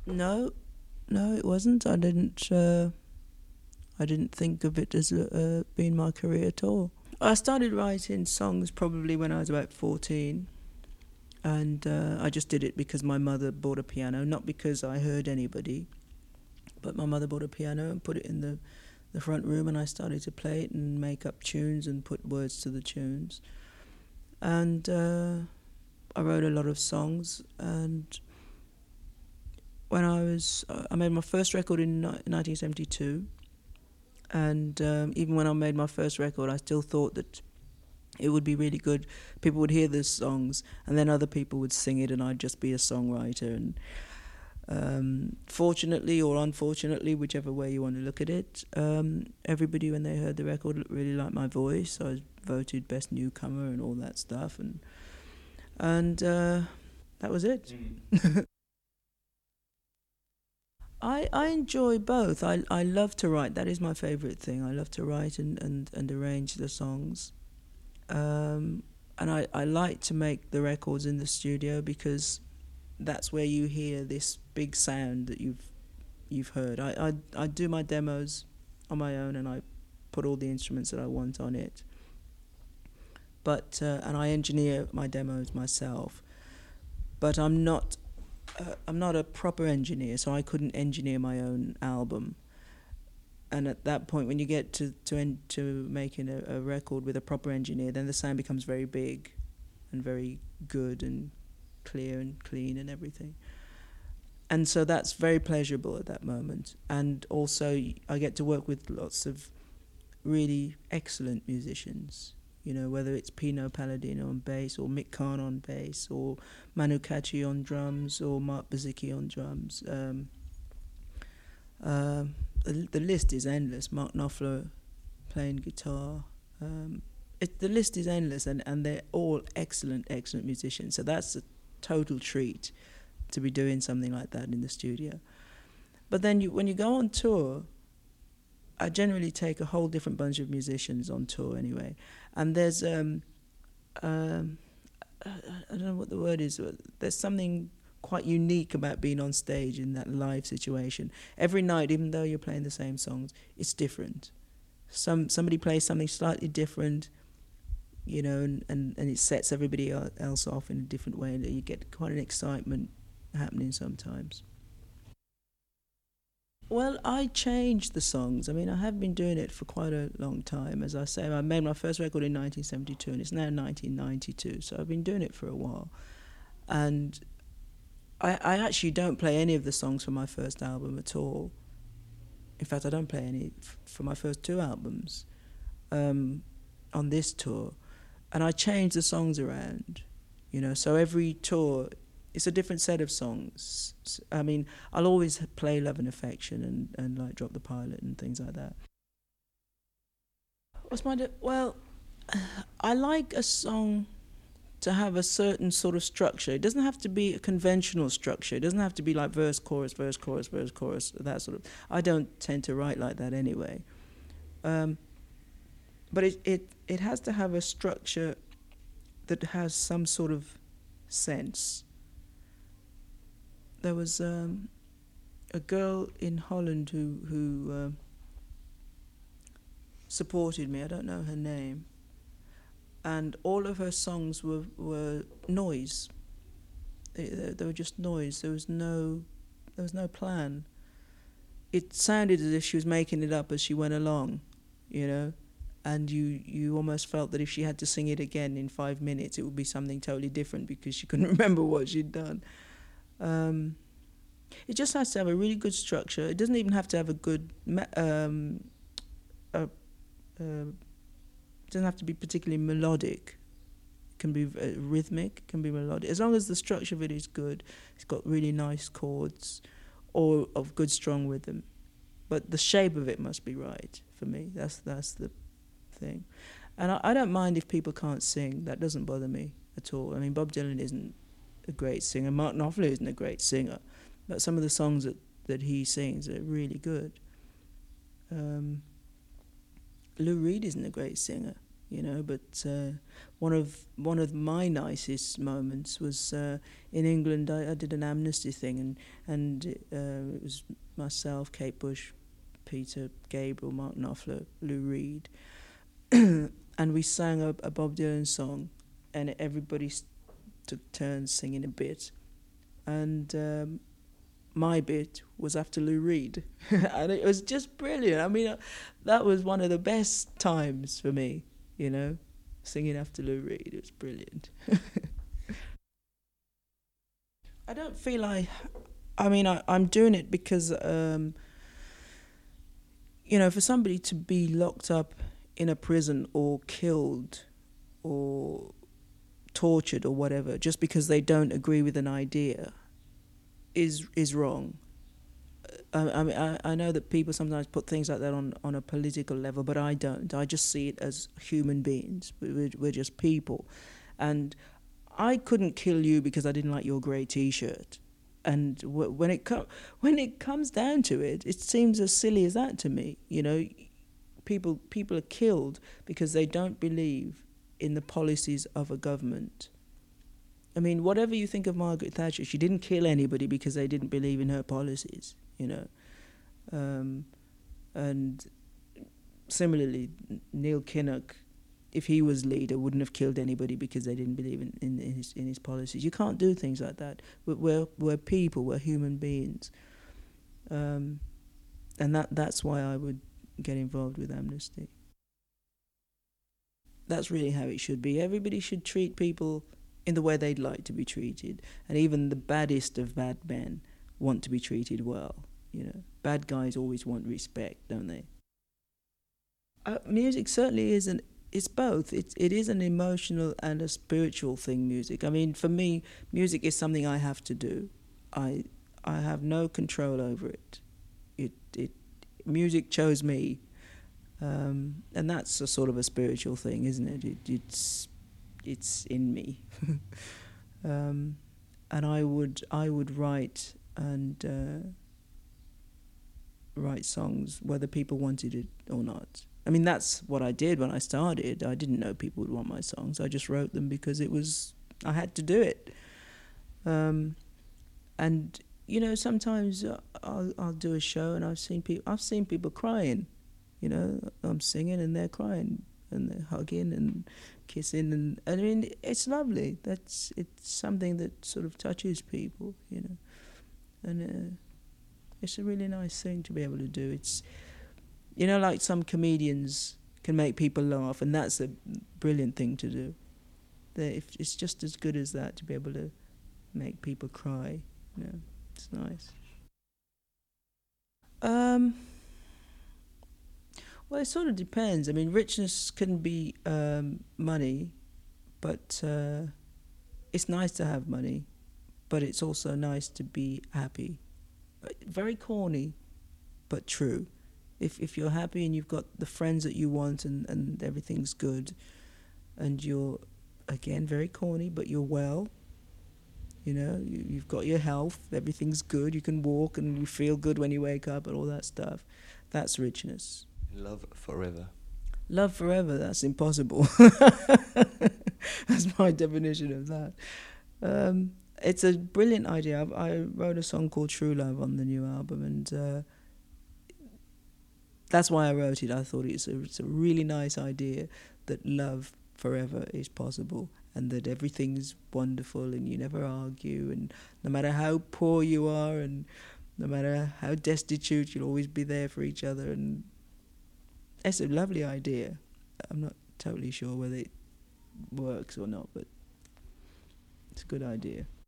No, no, it wasn't. I didn't think of it as being my career at all. I started writing songs probably when I was about 14, and I just did it because my mother bought a piano, not because I heard anybody, but my mother bought a piano and put it in the front room, and I started to play it and make up tunes and put words to the tunes. And I wrote a lot of songs, and when I made my first record in 1972, and even when I made my first record, I still thought that it would be really good. People would hear the songs, and then other people would sing it, and I'd just be a songwriter. And fortunately or unfortunately, whichever way you want to look at it, everybody, when they heard the record, really liked my voice. I was voted best newcomer and all that stuff, and that was it. I enjoy both. I love to write. That is my favourite thing. I love to write and arrange the songs. And I like to make the records in the studio because that's where you hear this big sound that you've heard. I do my demos on my own, and I put all the instruments that I want on it. But and I engineer my demos myself. But I'm not a proper engineer, so I couldn't engineer my own album. And at that point, when you get to making a record with a proper engineer, then the sound becomes very big and very good and clear and clean and everything. And so that's very pleasurable at that moment. And also, I get to work with lots of really excellent musicians, you know, whether it's Pino Palladino on bass, or Mick Kahn on bass, or Manu Katché on drums, or Mark Bazicki on drums. The list is endless. Mark Knopfler playing guitar. The list is endless, and they're all excellent musicians. So that's a total treat to be doing something like that in the studio. But then when you go on tour, I generally take a whole different bunch of musicians on tour anyway. And there's, I don't know what the word is, but there's something quite unique about being on stage in that live situation. Every night, even though you're playing the same songs, it's different. Somebody plays something slightly different, you know, and it sets everybody else off in a different way, and you get quite an excitement happening sometimes. Well, I changed the songs. I mean, I have been doing it for quite a long time. As I say, I made my first record in 1972, and it's now 1992, so I've been doing it for a while. And I actually don't play any of the songs from my first album at all. In fact, I don't play any for my first two albums on this tour. And I change the songs around, you know, so every tour, it's a different set of songs. I mean, I'll always play Love and Affection and like Drop the Pilot and things like that. Well, I like a song to have a certain sort of structure. It doesn't have to be a conventional structure. It doesn't have to be like verse, chorus, verse, chorus, verse, chorus, that sort of. I don't tend to write like that anyway. But it has to have a structure that has some sort of sense. There was a girl in Holland who supported me. I don't know her name. And all of her songs were noise. They were just noise. There was no plan. It sounded as if she was making it up as she went along, you know. And you almost felt that if she had to sing it again in 5 minutes, it would be something totally different because she couldn't remember what she'd done. It just has to have a really good structure. It doesn't even have to have a good... it doesn't have to be particularly melodic. It can be rhythmic, it can be melodic. As long as the structure of it is good, it's got really nice chords or of good strong rhythm. But the shape of it must be right for me. That's the thing. And I don't mind if people can't sing. That doesn't bother me at all. I mean, Bob Dylan isn't a great singer. Mark Knopfler isn't a great singer. But some of the songs that he sings are really good. Lou Reed isn't a great singer. you know. But one of my nicest moments was in England. I did an amnesty thing, and it was myself, Kate Bush, Peter Gabriel, Mark Knopfler, Lou Reed, and we sang a Bob Dylan song, and everybody took turns singing a bit, and my bit was after Lou Reed, and it was just brilliant. I mean, that was one of the best times for me, you know, singing after Lou Reed. It was brilliant. I don't feel I mean, I'm doing it because, you know, for somebody to be locked up in a prison or killed or tortured or whatever just because they don't agree with an idea is wrong. I know that people sometimes put things like that on a political level, but I don't. I just see it as human beings. We're just people. And I couldn't kill you because I didn't like your grey T-shirt. And when it comes down to it, it seems as silly as that to me. You know, people are killed because they don't believe in the policies of a government. I mean, whatever you think of Margaret Thatcher, she didn't kill anybody because they didn't believe in her policies, you know. And similarly, Neil Kinnock, if he was leader, wouldn't have killed anybody because they didn't believe in his policies. You can't do things like that. We're people, we're human beings. And that's why I would get involved with Amnesty. That's really how it should be. Everybody should treat people in the way they'd like to be treated. And even the baddest of bad men want to be treated well. You know, bad guys always want respect, don't they? Music certainly isn't. It's both. It is an emotional and a spiritual thing. Music. I mean, for me, music is something I have to do. I have no control over it. Music chose me, and that's a sort of a spiritual thing, isn't it? It's in me, and I would write and write songs whether people wanted it or not. I mean, that's what I did when I started. I didn't know people would want my songs. I just wrote them because I had to do it. And you know, sometimes I'll do a show and I've seen people crying. You know, I'm singing and they're crying and they're hugging and kissing, and I mean, it's lovely. It's something that sort of touches people, you know, and it's a really nice thing to be able to do. It's, you know, like some comedians can make people laugh, and that's a brilliant thing to do. It's just as good as that to be able to make people cry. You know, it's nice. Well, it sort of depends. I mean, richness can be money, but it's nice to have money, but it's also nice to be happy. Very corny, but true. If you're happy and you've got the friends that you want and everything's good, and you're, again, very corny, but you're well, you know, you've got your health, everything's good, you can walk and you feel good when you wake up and all that stuff, that's richness. Love forever. Love forever, that's impossible. That's my definition of that. It's a brilliant idea. I wrote a song called True Love on the new album, and that's why I wrote it. I thought it's a really nice idea that love forever is possible, and that everything's wonderful and you never argue, and no matter how poor you are and no matter how destitute, you'll always be there for each other. And it's a lovely idea. I'm not totally sure whether it works or not, but it's a good idea.